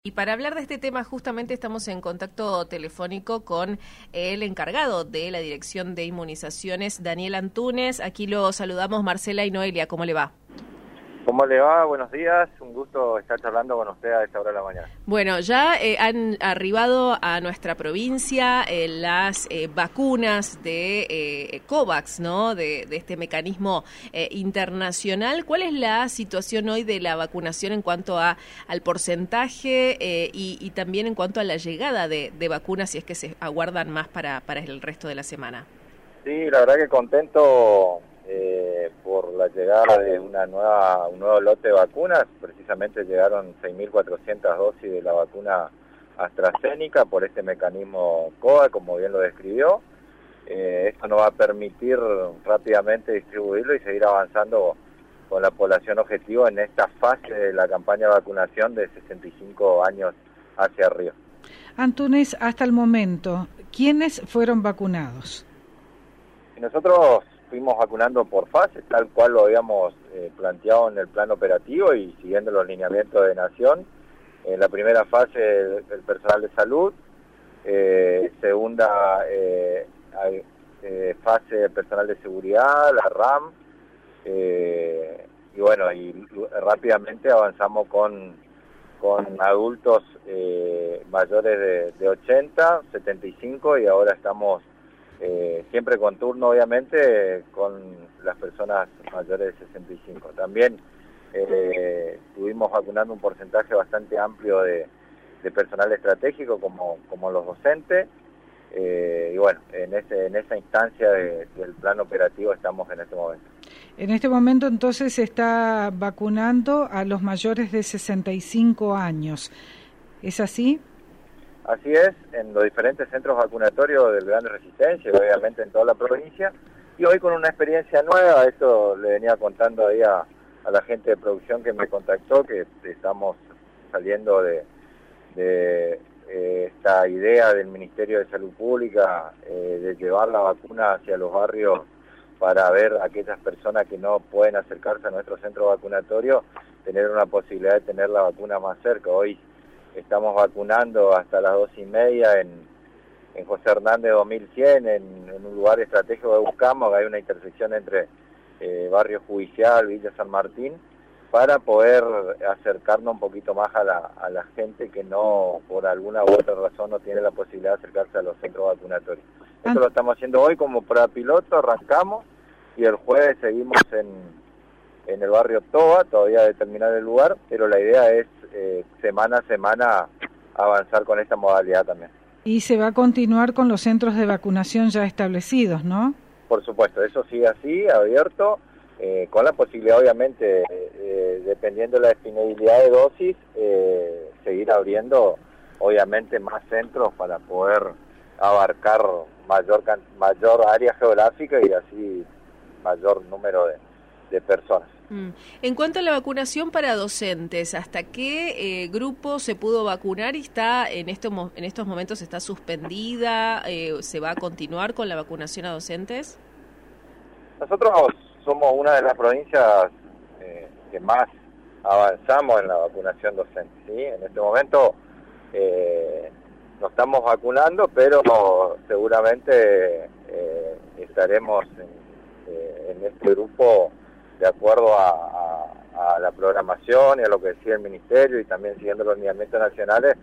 Y para hablar de este tema, justamente estamos en contacto telefónico con el encargado de la Dirección de Inmunizaciones, Daniel Antúnez. Aquí lo saludamos, Marcela y Noelia. ¿Cómo le va? ¿Cómo le va? Buenos días. Un gusto estar charlando con usted a esta hora de la mañana. Bueno, ya han arribado a nuestra provincia las vacunas de COVAX, ¿no? De este mecanismo internacional. ¿Cuál es la situación hoy de la vacunación en cuanto al porcentaje y también en cuanto a la llegada de vacunas, si es que se aguardan más para el resto de la semana? Sí, la verdad que contento por la llegada de un nuevo lote de vacunas. Precisamente llegaron 6.400 dosis de la vacuna AstraZeneca por este mecanismo COVAX, como bien lo describió. Esto nos va a permitir rápidamente distribuirlo y seguir avanzando con la población objetivo en esta fase de la campaña de vacunación de 65 años hacia arriba. Antúnez, hasta el momento, ¿quiénes fueron vacunados? Nosotros fuimos vacunando por fases, tal cual lo habíamos planteado en el plan operativo y siguiendo los lineamientos de Nación. En la primera fase, el personal de salud. Segunda fase, el personal de seguridad, la RAM. Y bueno, y rápidamente avanzamos con adultos mayores de 80, 75 y ahora estamos siempre con turno, obviamente, con las personas mayores de 65. También estuvimos vacunando un porcentaje bastante amplio de personal estratégico, como los docentes. Y bueno, en esa instancia del plan operativo estamos en este momento. En este momento, entonces, se está vacunando a los mayores de 65 años. ¿Es así? Así es, en los diferentes centros vacunatorios del Grande Resistencia, obviamente en toda la provincia, y hoy con una experiencia nueva. Esto le venía contando ahí a la gente de producción que me contactó, que estamos saliendo de esta idea del Ministerio de Salud Pública de llevar la vacuna hacia los barrios para ver a aquellas personas que no pueden acercarse a nuestro centro vacunatorio, tener una posibilidad de tener la vacuna más cerca. Hoy estamos vacunando hasta las 2:30 en José Hernández 2100, en un lugar estratégico de Buscamos. Hay una intersección entre Barrio Judicial, Villa San Martín, para poder acercarnos un poquito más a la gente que no, por alguna u otra razón, no tiene la posibilidad de acercarse a los centros vacunatorios. Esto lo estamos haciendo hoy como prueba piloto, arrancamos, y el jueves seguimos en el barrio Toba, todavía de terminar el lugar, pero la idea es semana a semana avanzar con esta modalidad también. Y se va a continuar con los centros de vacunación ya establecidos, ¿no? Por supuesto, eso sigue así, abierto, con la posibilidad, obviamente, dependiendo de la disponibilidad de dosis, seguir abriendo, obviamente, más centros para poder abarcar mayor área geográfica y así mayor número de personas. En cuanto a la vacunación para docentes, ¿hasta qué grupo se pudo vacunar y está en estos momentos está suspendida? ¿Se va a continuar con la vacunación a docentes? Nosotros somos una de las provincias que más avanzamos en la vacunación docente, ¿sí? En este momento no estamos vacunando, pero seguramente estaremos en este grupo de acuerdo a la programación y a lo que decía el Ministerio, y también siguiendo los lineamientos nacionales.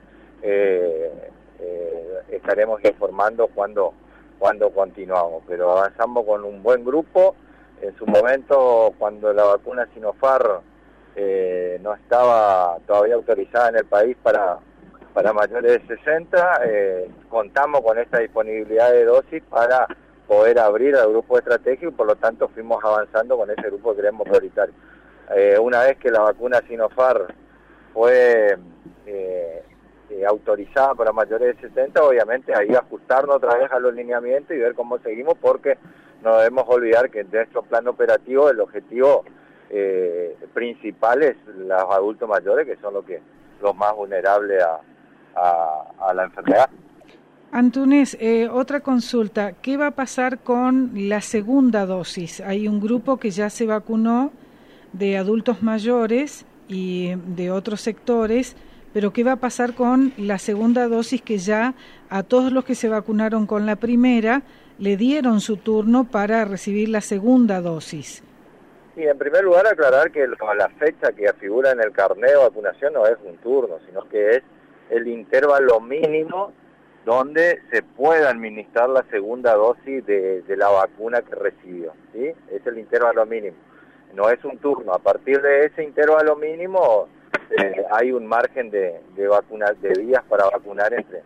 Estaremos informando cuando continuamos, pero avanzamos con un buen grupo. En su momento, cuando la vacuna Sinopharm no estaba todavía autorizada en el país para mayores de 60, contamos con esta disponibilidad de dosis para poder abrir al grupo estratégico, y por lo tanto fuimos avanzando con ese grupo que creemos prioritario. Una vez que la vacuna Sinopharm fue autorizada para mayores de 70, obviamente ahí ajustarnos otra vez a los lineamientos y ver cómo seguimos, porque no debemos olvidar que en nuestro plan operativo el objetivo principal es los adultos mayores, que son los más vulnerables a la enfermedad. Antúnez, otra consulta. ¿Qué va a pasar con la segunda dosis? Hay un grupo que ya se vacunó de adultos mayores y de otros sectores, pero ¿qué va a pasar con la segunda dosis que ya a todos los que se vacunaron con la primera le dieron su turno para recibir la segunda dosis? Sí, en primer lugar aclarar que la fecha que figura en el carnet de vacunación no es un turno, sino que es el intervalo mínimo donde se pueda administrar la segunda dosis de la vacuna que recibió, ¿sí? Es el intervalo mínimo, no es un turno. A partir de ese intervalo mínimo hay un margen de días para vacunar entre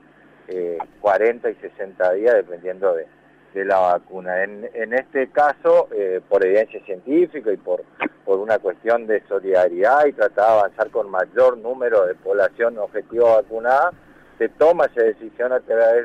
40 y 60 días, dependiendo de la vacuna. En este caso, por evidencia científica y por una cuestión de solidaridad y tratar de avanzar con mayor número de población objetivo vacunada, se toma esa decisión a través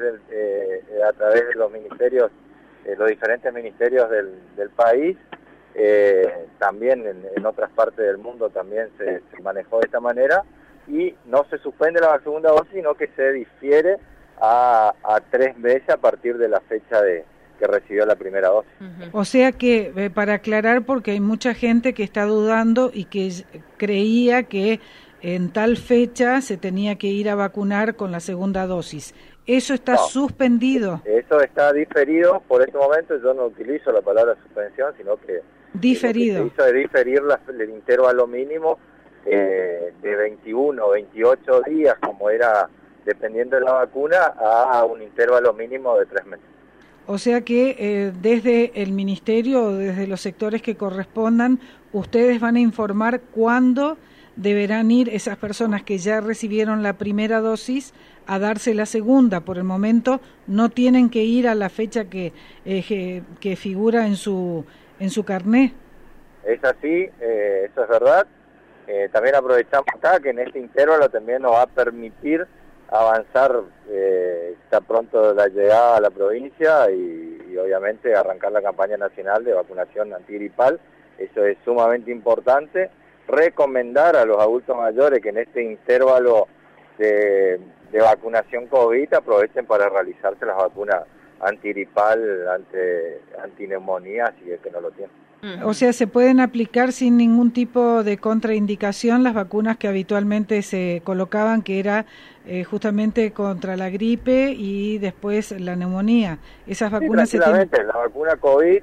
de los ministerios, los diferentes ministerios del país. También en otras partes del mundo también se manejó de esta manera, y no se suspende la segunda dosis, sino que se difiere a 3 meses a partir de la fecha que recibió la primera dosis. O sea que, para aclarar, porque hay mucha gente que está dudando y que creía que en tal fecha se tenía que ir a vacunar con la segunda dosis. ¿Eso está suspendido? Eso está diferido por este momento. Yo no utilizo la palabra suspensión, sino que diferido. Lo que se hizo es diferir el intervalo mínimo de 21 o 28 días, como era dependiendo de la vacuna, a un intervalo mínimo de 3 meses. O sea que desde el ministerio o desde los sectores que correspondan, ustedes van a informar cuándo deberán ir esas personas que ya recibieron la primera dosis a darse la segunda. Por el momento no tienen que ir a la fecha que figura en su carné. Es así, eso es verdad. También aprovechamos acá que en este intervalo también nos va a permitir avanzar, está pronto la llegada a la provincia y obviamente arrancar la campaña nacional de vacunación antigripal. Eso es sumamente importante. Recomendar a los adultos mayores que en este intervalo de vacunación COVID aprovechen para realizarse las vacunas antigripal, antineumonía, si es que no lo tienen. O sea, se pueden aplicar sin ningún tipo de contraindicación las vacunas que habitualmente se colocaban, que era justamente contra la gripe y después la neumonía. Esas vacunas sí, tranquilamente, la vacuna COVID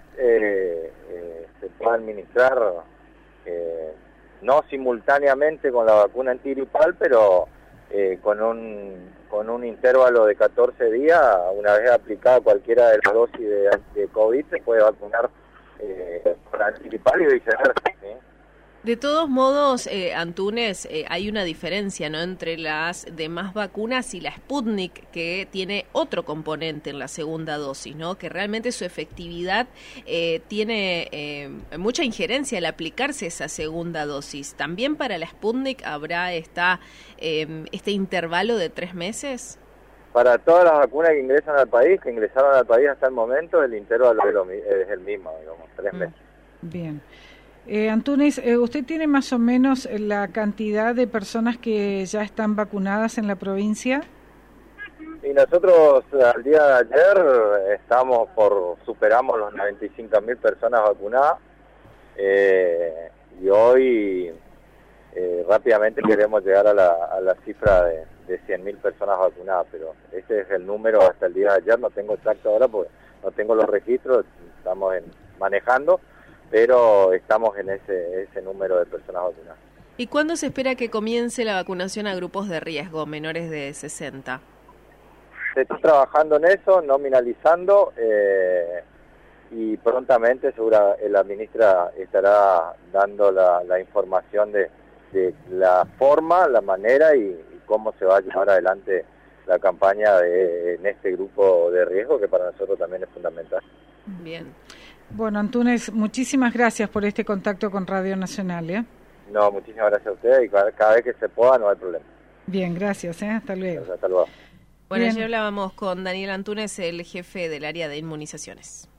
se puede administrar no simultáneamente con la vacuna antigripal, pero con un intervalo de 14 días, una vez aplicada cualquiera de las dosis de COVID, se puede vacunar por antigripal y viceversa, ¿sí? De todos modos, Antúnez, hay una diferencia, ¿no?, entre las demás vacunas y la Sputnik, que tiene otro componente en la segunda dosis, ¿no?, que realmente su efectividad tiene mucha injerencia al aplicarse esa segunda dosis. ¿También para la Sputnik habrá este intervalo de 3 meses? Para todas las vacunas que ingresaron al país hasta el momento, el intervalo es el mismo, digamos, 3 meses. Bien. Antúnez, ¿usted tiene más o menos la cantidad de personas que ya están vacunadas en la provincia? Y nosotros al día de ayer superamos los 95.000 personas vacunadas, y hoy rápidamente queremos llegar a la cifra de 100.000 personas vacunadas, pero ese es el número hasta el día de ayer. No tengo exacto ahora porque no tengo los registros, estamos manejando, pero estamos en ese número de personas vacunadas. ¿Y cuándo se espera que comience la vacunación a grupos de riesgo, menores de 60? Se está trabajando en eso, nominalizando, y prontamente la ministra estará dando la información de la forma, la manera y cómo se va a llevar adelante la campaña en este grupo de riesgo, que para nosotros también es fundamental. Bien. Bueno, Antúnez, muchísimas gracias por este contacto con Radio Nacional. No, muchísimas gracias a ustedes, y cada vez que se pueda no hay problema. Bien, gracias. Hasta luego. Gracias, hasta luego. Bueno, ayer hablábamos con Daniel Antúnez, el jefe del área de inmunizaciones.